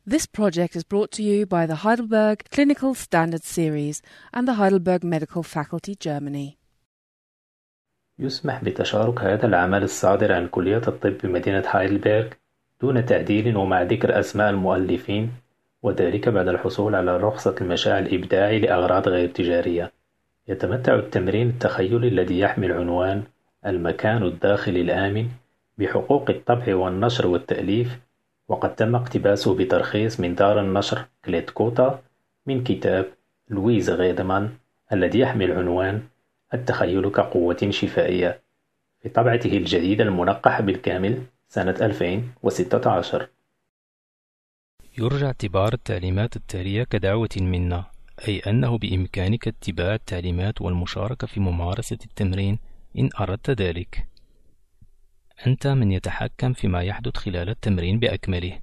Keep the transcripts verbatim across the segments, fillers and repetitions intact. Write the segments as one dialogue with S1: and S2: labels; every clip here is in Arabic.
S1: This project is brought to you by the Heidelberg Clinical Standards Series and the Heidelberg Medical Faculty, Germany.
S2: يسمح بتشارك هذا العمل الصادر عن كلية الطب بمدينة هايدلبرغ دون تعديل ومع ذكر أسماء المؤلفين، وذلك بعد الحصول على رخصة المشاع الإبداعي لأغراض غير تجارية. يتمتع التمرين التخيلي الذي يحمل عنوان المكان الداخلي الآمن بحقوق الطبع والنشر والتأليف، وقد تم اقتباسه بترخيص من دار النشر كليتكوتا من كتاب لويز غيدمان الذي يحمل عنوان التخيل كقوة شفائية في طبعته الجديدة المنقحة بالكامل سنة ألفين وستة عشر.
S3: يرجى اعتبار التعليمات التالية كدعوة منا، أي أنه بإمكانك اتباع التعليمات والمشاركة في ممارسة التمرين إن أردت ذلك. أنت من يتحكم فيما يحدث خلال التمرين بأكمله.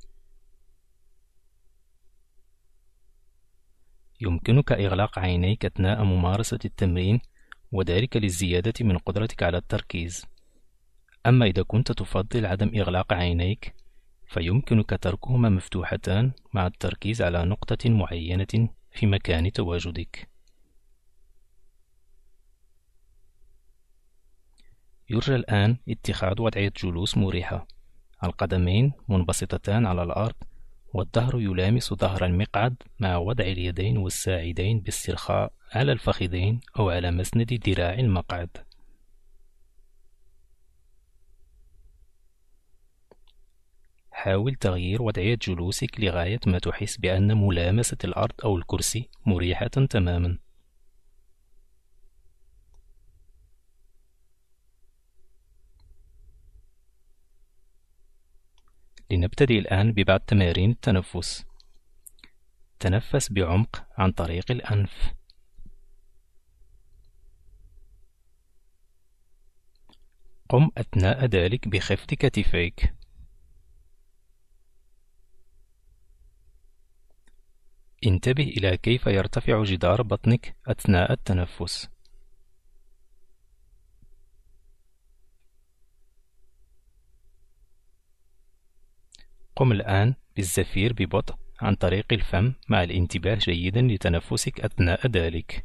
S3: يمكنك إغلاق عينيك أثناء ممارسة التمرين، وذلك للزيادة من قدرتك على التركيز. أما إذا كنت تفضل عدم إغلاق عينيك، فيمكنك تركهما مفتوحتان مع التركيز على نقطة معينة في مكان تواجدك. يرجى الآن اتخاذ وضعية جلوس مريحة، القدمين منبسطتان على الأرض والظهر يلامس ظهر المقعد، مع وضع اليدين والساعدين باسترخاء على الفخذين أو على مسند ذراع المقعد. حاول تغيير وضعية جلوسك لغاية ما تحس بأن ملامسة الأرض أو الكرسي مريحة تماما. لنبتدئ الآن ببعض تمارين التنفس. تنفس بعمق عن طريق الأنف. قم أثناء ذلك بخفض كتفيك. انتبه إلى كيف يرتفع جدار بطنك أثناء التنفس. قم الآن بالزفير ببطء عن طريق الفم مع الانتباه جيدا لتنفسك أثناء ذلك.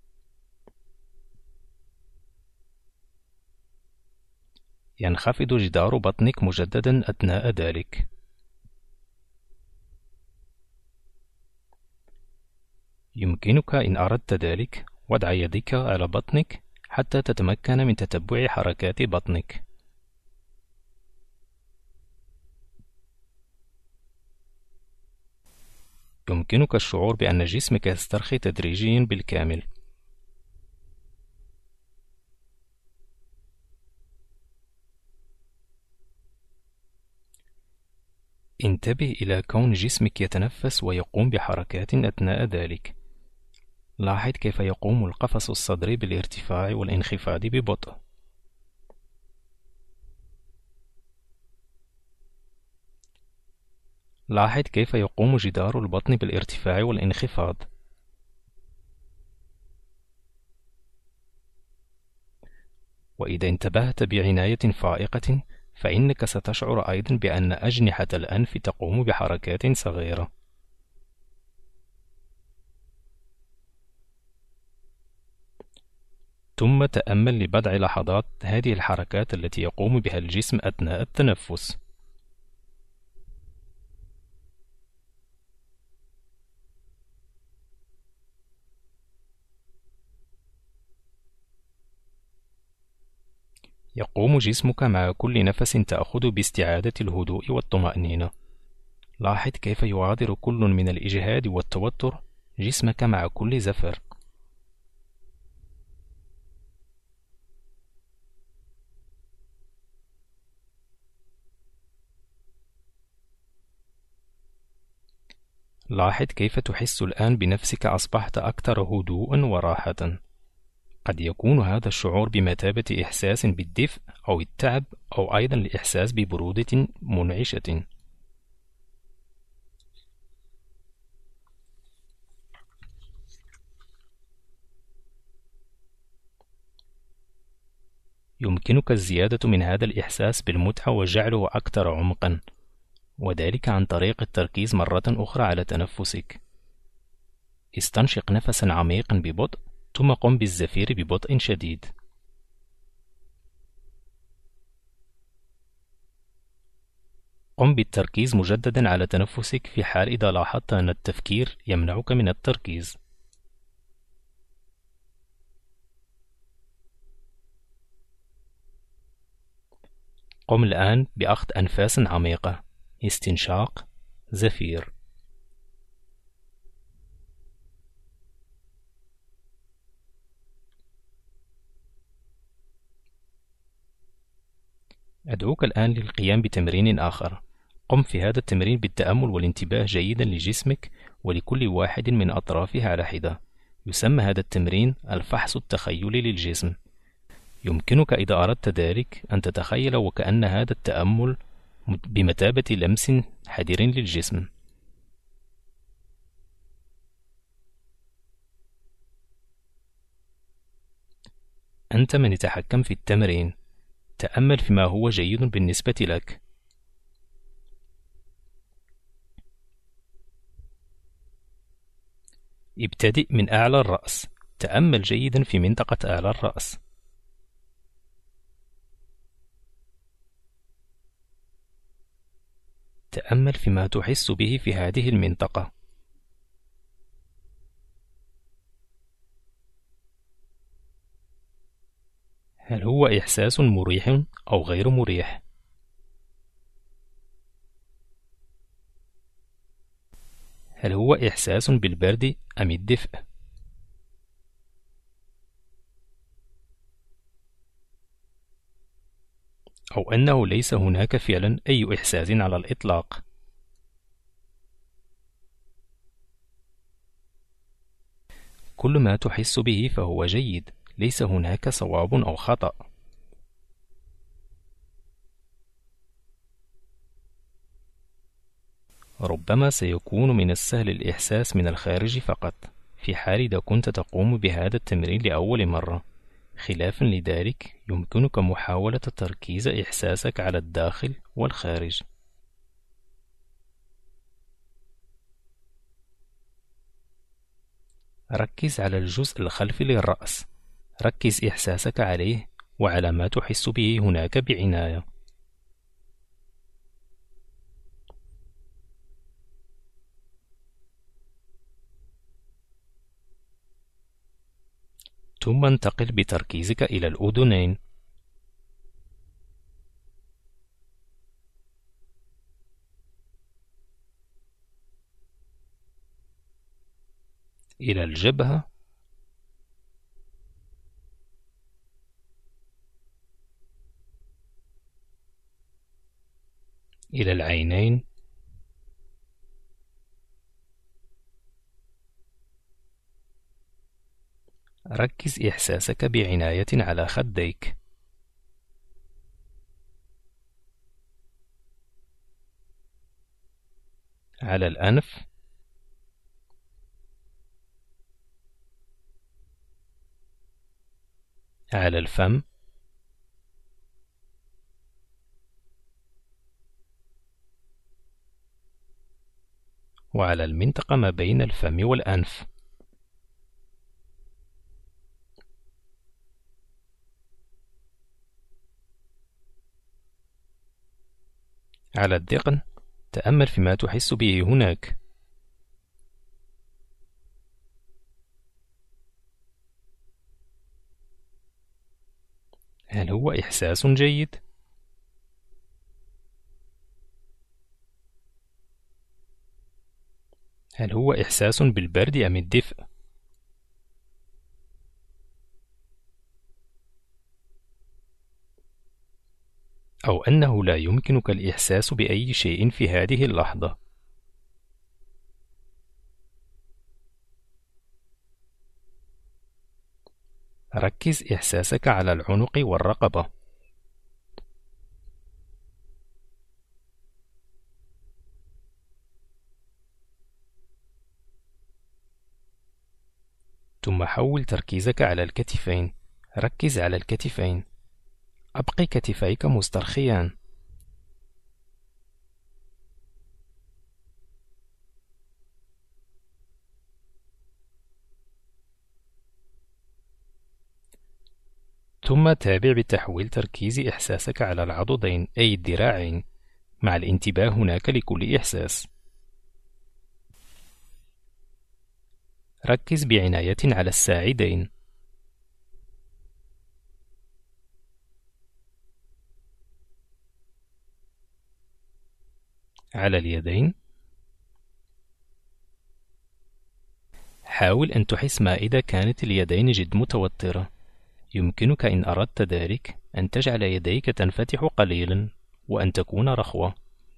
S3: ينخفض جدار بطنك مجددا أثناء ذلك. يمكنك إن أردت ذلك وضع يدك على بطنك حتى تتمكن من تتبع حركات بطنك. يمكنك الشعور بأن جسمك يسترخي تدريجيا بالكامل. انتبه إلى كون جسمك يتنفس ويقوم بحركات أثناء ذلك. لاحظ كيف يقوم القفص الصدري بالارتفاع والانخفاض ببطء. لاحظ كيف يقوم جدار البطن بالارتفاع والانخفاض. وإذا انتبهت بعناية فائقة، فإنك ستشعر أيضا بأن أجنحة الأنف تقوم بحركات صغيرة. ثم تأمل لبضع لحظات هذه الحركات التي يقوم بها الجسم أثناء التنفس. يقوم جسمك مع كل نفس تأخذ باستعادة الهدوء والطمأنينة. لاحظ كيف يغادر كل من الإجهاد والتوتر جسمك مع كل زفر. لاحظ كيف تحس الآن بنفسك أصبحت أكثر هدوءا وراحة. قد يكون هذا الشعور بمثابة إحساس بالدفء أو التعب، أو أيضا الإحساس ببرودة منعشة. يمكنك الزيادة من هذا الإحساس بالمتعة وجعله أكثر عمقا، وذلك عن طريق التركيز مرة أخرى على تنفسك. استنشق نفسا عميقا ببطء، ثم قم بالزفير ببطء شديد. قم بالتركيز مجددا على تنفسك في حال إذا لاحظت أن التفكير يمنعك من التركيز. قم الآن بأخذ أنفاس عميقة، استنشاق، زفير. أدعوك الآن للقيام بتمرين آخر. قم في هذا التمرين بالتأمل والانتباه جيدا لجسمك ولكل واحد من أطرافه على حدة. يسمى هذا التمرين الفحص التخيلي للجسم. يمكنك إذا أردت ذلك أن تتخيل وكأن هذا التأمل بمثابة لمس حذر للجسم. أنت من يتحكم في التمرين. تأمل فيما هو جيد بالنسبة لك. ابتدئ من أعلى الرأس. تأمل جيدا في منطقة أعلى الرأس. تأمل فيما تحس به في هذه المنطقة. هل هو إحساس مريح أو غير مريح؟ هل هو إحساس بالبرد أم الدفء؟ أو أنه ليس هناك فعلا أي إحساس على الإطلاق؟ كل ما تحس به فهو جيد، ليس هناك صواب أو خطأ. ربما سيكون من السهل الإحساس من الخارج فقط، في حال إذا كنت تقوم بهذا التمرين لأول مرة. خلافا لذلك، يمكنك محاولة تركيز إحساسك على الداخل والخارج. ركز على الجزء الخلفي للرأس. ركز إحساسك عليه وعلى ما تحس به هناك بعناية. ثم انتقل بتركيزك إلى الأذنين. إلى الجبهة، إلى العينين، ركز إحساسك بعناية على خديك. على الأنف، على الفم، وعلى المنطقة ما بين الفم والأنف. على الذقن، تأمل فيما تحس به هناك. هل هو إحساس جيد؟ هل هو إحساس بالبرد أم الدفء؟ أو أنه لا يمكنك الإحساس بأي شيء في هذه اللحظة؟ ركز إحساسك على العنق والرقبة. ثم حول تركيزك على الكتفين. ركز على الكتفين. أبقي كتفيك مسترخيان. ثم تابع بتحويل تركيز إحساسك على العضدين أي الذراعين مع الانتباه هناك لكل إحساس. ركز بعناية على الساعدين، على اليدين. حاول أن تحس ما إذا كانت اليدين جد متوترة. يمكنك إن أردت ذلك أن تجعل يديك تنفتح قليلا وأن تكون رخوة.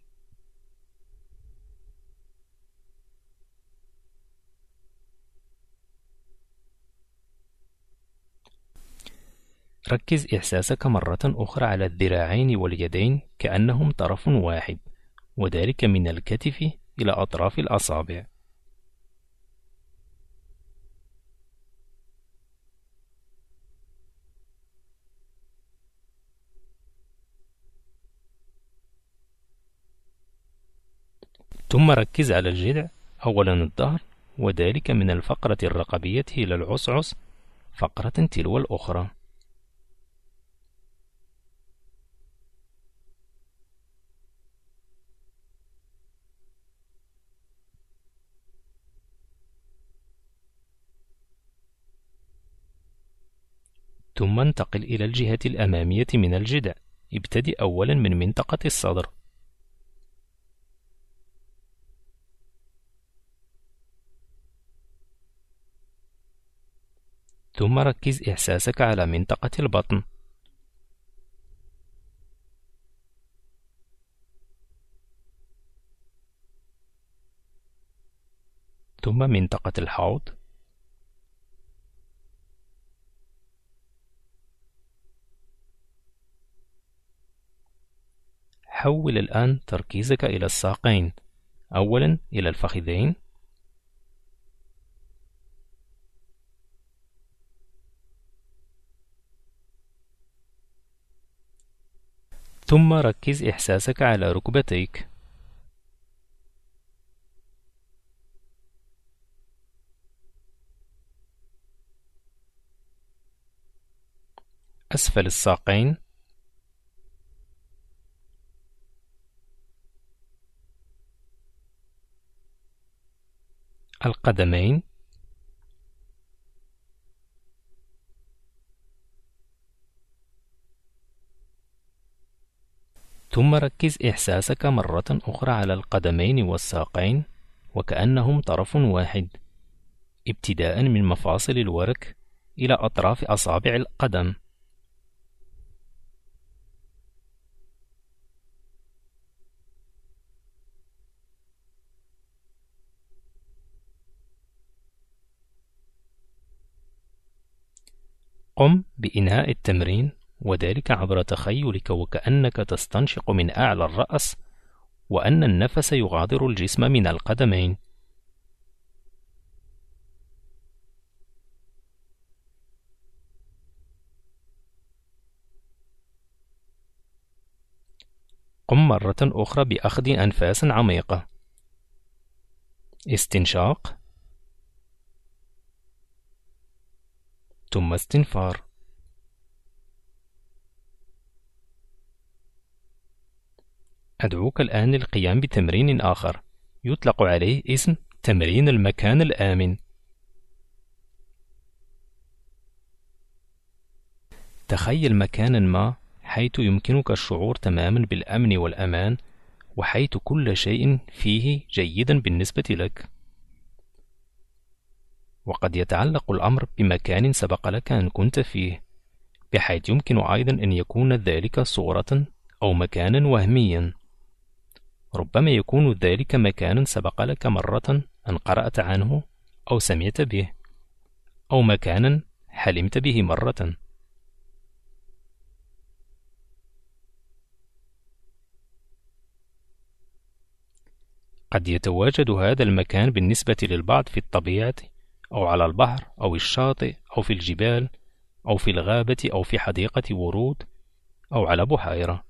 S3: ركز إحساسك مرة أخرى على الذراعين واليدين كأنهم طرف واحد، وذلك من الكتف إلى أطراف الأصابع. ثم ركز على الجذع، أولا الظهر، وذلك من الفقرة الرقبية إلى العصعص فقرة تلو الأخرى. ثم انتقل إلى الجهة الأمامية من الجذع. ابتدئ أولا من منطقة الصدر، ثم ركز إحساسك على منطقة البطن، ثم منطقة الحوض، حول الآن تركيزك إلى الساقين، أولا إلى الفخذين، ثم ركز إحساسك على ركبتيك، أسفل الساقين، القدمين، ثم ركز إحساسك مرة أخرى على القدمين والساقين وكأنهم طرف واحد، ابتداء من مفاصل الورك إلى أطراف أصابع القدم. قم بإنهاء التمرين، وذلك عبر تخيلك وكأنك تستنشق من أعلى الرأس، وأن النفس يغادر الجسم من القدمين. قم مرة أخرى بأخذ أنفاس عميقة، استنشاق ثم استنفار. أدعوك الآن للقيام بتمرين آخر يطلق عليه اسم تمرين المكان الآمن. تخيل مكانا ما حيث يمكنك الشعور تماما بالأمن والأمان، وحيث كل شيء فيه جيدا بالنسبة لك. وقد يتعلق الأمر بمكان سبق لك أن كنت فيه، بحيث يمكن أيضا أن يكون ذلك صورة أو مكانا وهميا. ربما يكون ذلك مكانا سبق لك مرة أن قرأت عنه أو سمعت به، أو مكانا حلمت به مرة. قد يتواجد هذا المكان بالنسبة للبعض في الطبيعة، أو على البحر أو الشاطئ أو في الجبال أو في الغابة أو في حديقة ورود أو على بحيرة.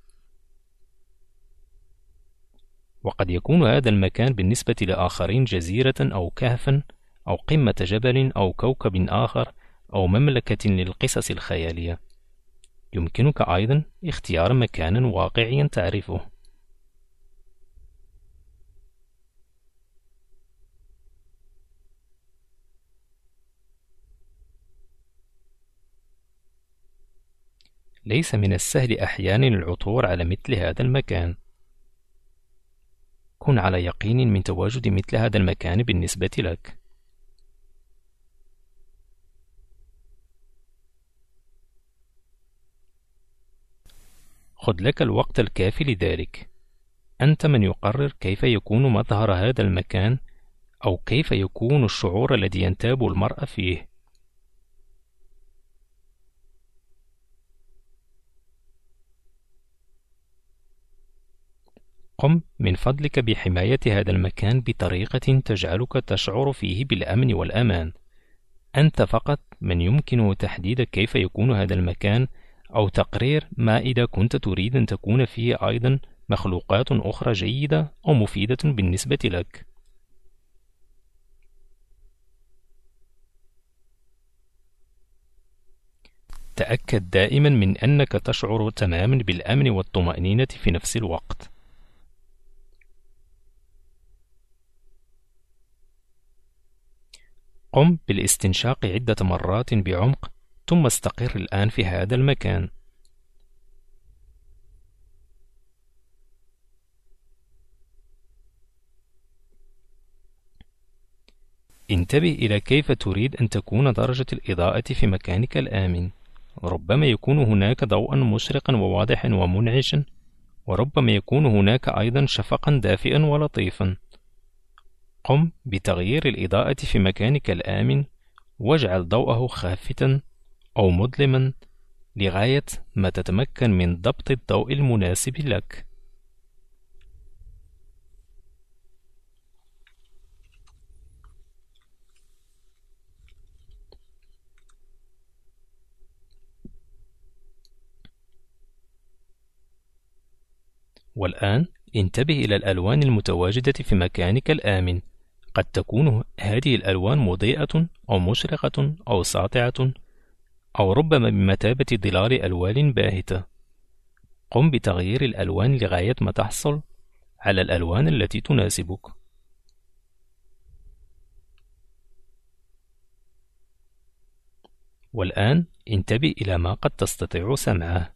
S3: وقد يكون هذا المكان بالنسبة لآخرين جزيرة أو كهفا أو قمة جبل أو كوكب آخر أو مملكة للقصص الخيالية. يمكنك أيضا اختيار مكان واقعي تعرفه. ليس من السهل أحيانا العثور على مثل هذا المكان. كن على يقين من تواجد مثل هذا المكان بالنسبة لك. خذ لك الوقت الكافي لذلك. أنت من يقرر كيف يكون مظهر هذا المكان أو كيف يكون الشعور الذي ينتاب المرء فيه. قم من فضلك بحماية هذا المكان بطريقة تجعلك تشعر فيه بالأمن والأمان. أنت فقط من يمكنه تحديد كيف يكون هذا المكان أو تقرير ما إذا كنت تريد أن تكون فيه أيضا مخلوقات أخرى جيدة أو مفيدة بالنسبة لك. تأكد دائما من أنك تشعر تماما بالأمن والطمأنينة في نفس الوقت. قم بالاستنشاق عدة مرات بعمق، ثم استقر الآن في هذا المكان. انتبه إلى كيف تريد أن تكون درجة الإضاءة في مكانك الآمن. ربما يكون هناك ضوءا مشرقا وواضحا ومنعشا، وربما يكون هناك أيضا شفقا دافئا ولطيفا. قم بتغيير الإضاءة في مكانك الآمن، واجعل ضوءه خافتا أو مظلما لغاية ما تتمكن من ضبط الضوء المناسب لك. والآن انتبه إلى الألوان المتواجدة في مكانك الآمن. قد تكون هذه الألوان مضيئة أو مشرقة أو ساطعة، أو ربما بمثابة ظلال ألوان باهتة. قم بتغيير الألوان لغاية ما تحصل على الألوان التي تناسبك. والآن انتبه إلى ما قد تستطيع سمعه.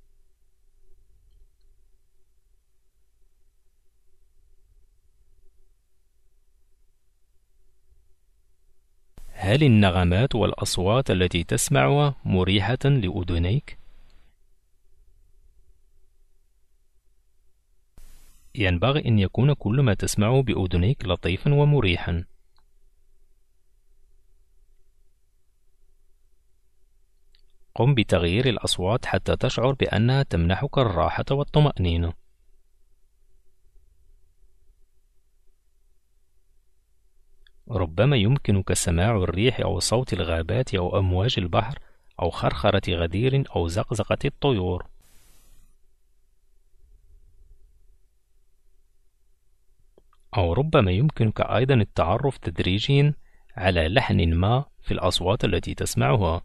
S3: هل النغمات والأصوات التي تسمعها مريحة لأذنيك؟ ينبغي أن يكون كل ما تسمعه بأذنيك لطيفا ومريحا. قم بتغيير الأصوات حتى تشعر بأنها تمنحك الراحة والطمأنينة. ربما يمكنك سماع الريح أو صوت الغابات أو أمواج البحر أو خرخرة غدير أو زقزقة الطيور. أو ربما يمكنك أيضا التعرف تدريجيا على لحن ما في الأصوات التي تسمعها.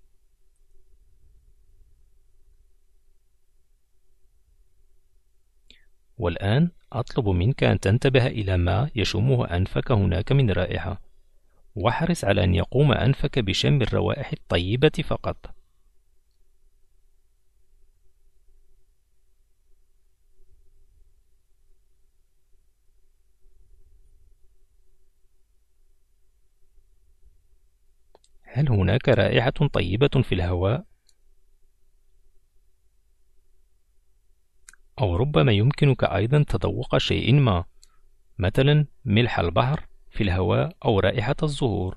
S3: والآن أطلب منك أن تنتبه إلى ما يشمه أنفك هناك من رائحة، واحرص على أن يقوم أنفك بشم الروائح الطيبة فقط. هل هناك رائحة طيبة في الهواء؟ أو ربما يمكنك أيضا تذوق شيء ما، مثلا ملح البحر في الهواء أو رائحة الزهور.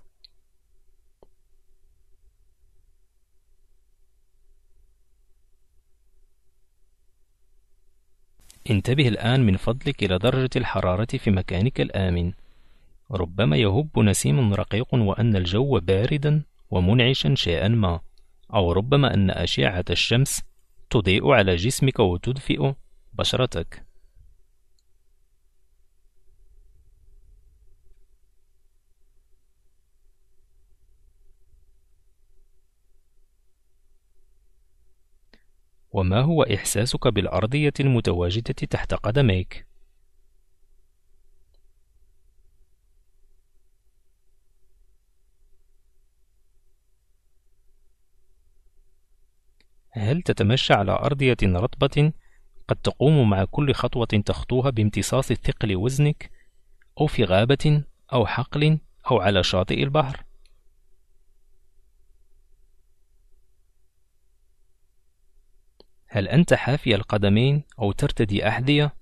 S3: انتبه الآن من فضلك إلى درجة الحرارة في مكانك الآمن. ربما يهب نسيم رقيق وأن الجو باردا ومنعشا شيئا ما، أو ربما أن أشعة الشمس تضيء على جسمك وتدفئ بشرتك. وما هو إحساسك بالأرضية المتواجدة تحت قدميك؟ هل تتمشى على أرضية رطبة قد تقوم مع كل خطوة تخطوها بامتصاص ثقل وزنك، أو في غابة أو حقل أو على شاطئ البحر؟ هل أنت حافي القدمين أو ترتدي أحذية؟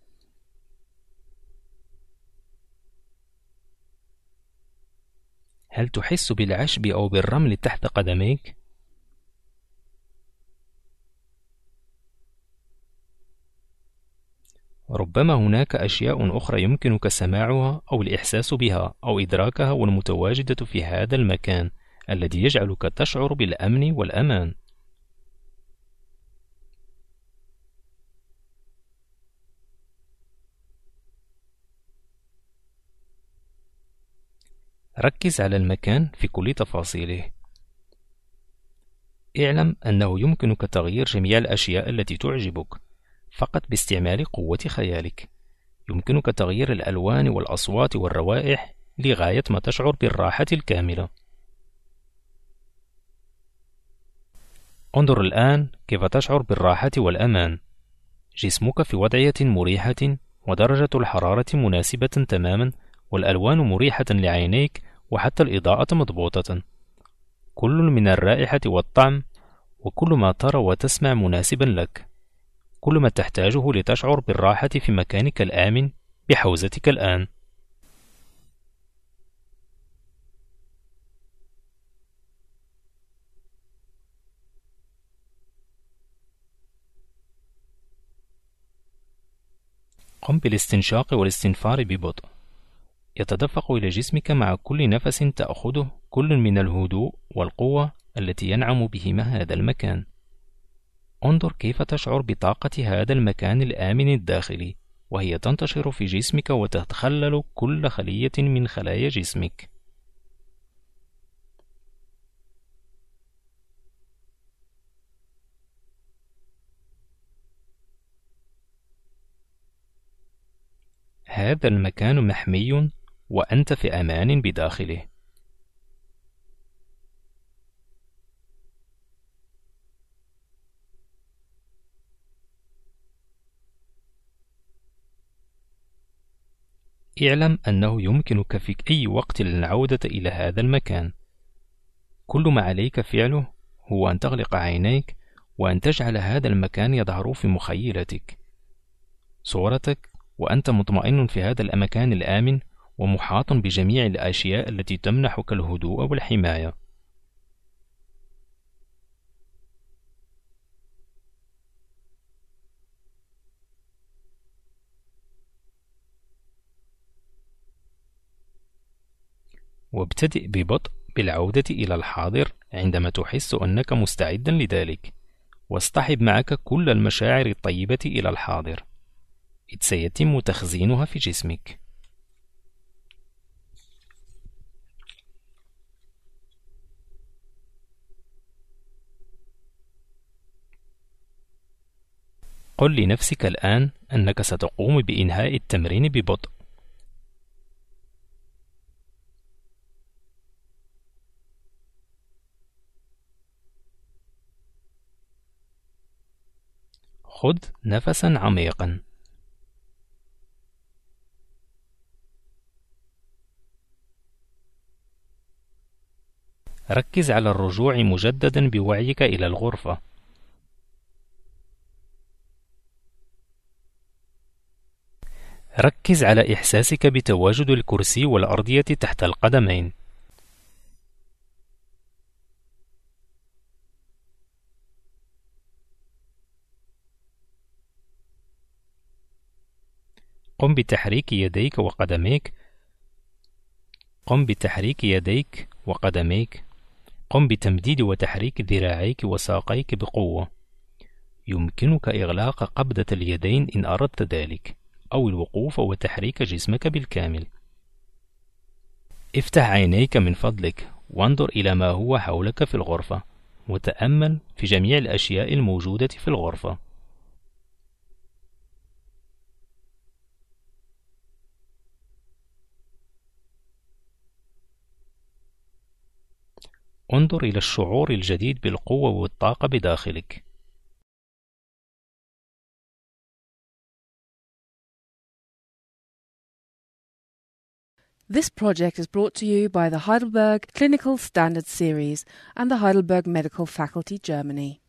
S3: هل تحس بالعشب أو بالرمل تحت قدميك؟ ربما هناك أشياء أخرى يمكنك سماعها أو الإحساس بها أو إدراكها والمتواجدة في هذا المكان الذي يجعلك تشعر بالأمن والأمان. ركز على المكان في كل تفاصيله. اعلم أنه يمكنك تغيير جميع الأشياء التي تعجبك فقط باستعمال قوة خيالك. يمكنك تغيير الألوان والأصوات والروائح لغاية ما تشعر بالراحة الكاملة. انظر الآن كيف تشعر بالراحة والأمان. جسمك في وضعية مريحة ودرجة الحرارة مناسبة تماما، والألوان مريحة لعينيك، وحتى الإضاءة مضبوطة. كل من الرائحة والطعم وكل ما ترى وتسمع مناسبا لك. كل ما تحتاجه لتشعر بالراحة في مكانك الآمن بحوزتك الآن. قم بالاستنشاق والاستنفار ببطء. يتدفق إلى جسمك مع كل نفس تأخذه كل من الهدوء والقوة التي ينعم بهما هذا المكان. انظر كيف تشعر بطاقة هذا المكان الآمن الداخلي، وهي تنتشر في جسمك وتتخلل كل خلية من خلايا جسمك. هذا المكان محمي وأنت في أمان بداخله. اعلم أنه يمكنك في أي وقت العودة إلى هذا المكان. كل ما عليك فعله هو أن تغلق عينيك وأن تجعل هذا المكان يظهر في مخيلتك، صورتك وأنت مطمئن في هذا المكان الآمن ومحاط بجميع الأشياء التي تمنحك الهدوء والحماية. وابتدئ ببطء بالعودة إلى الحاضر عندما تحس أنك مستعدا لذلك، واصطحب معك كل المشاعر الطيبة إلى الحاضر، إذ سيتم تخزينها في جسمك. قل لنفسك الآن أنك ستقوم بإنهاء التمرين ببطء. خذ نفسا عميقا. ركز على الرجوع مجددا بوعيك إلى الغرفة. ركز على إحساسك بتواجد الكرسي والأرضية تحت القدمين. قم بتحريك يديك وقدميك. قم بتحريك يديك وقدميك. قم بتمديد وتحريك ذراعيك وساقيك بقوة. يمكنك إغلاق قبضة اليدين إن أردت ذلك، أو الوقوف وتحريك جسمك بالكامل. افتح عينيك من فضلك وانظر إلى ما هو حولك في الغرفة، وتأمل في جميع الأشياء الموجودة في الغرفة. انظر إلى الشعور الجديد بالقوة والطاقة بداخلك.
S1: This project is brought to you by the Heidelberg Clinical Standards Series and the Heidelberg Medical Faculty, Germany.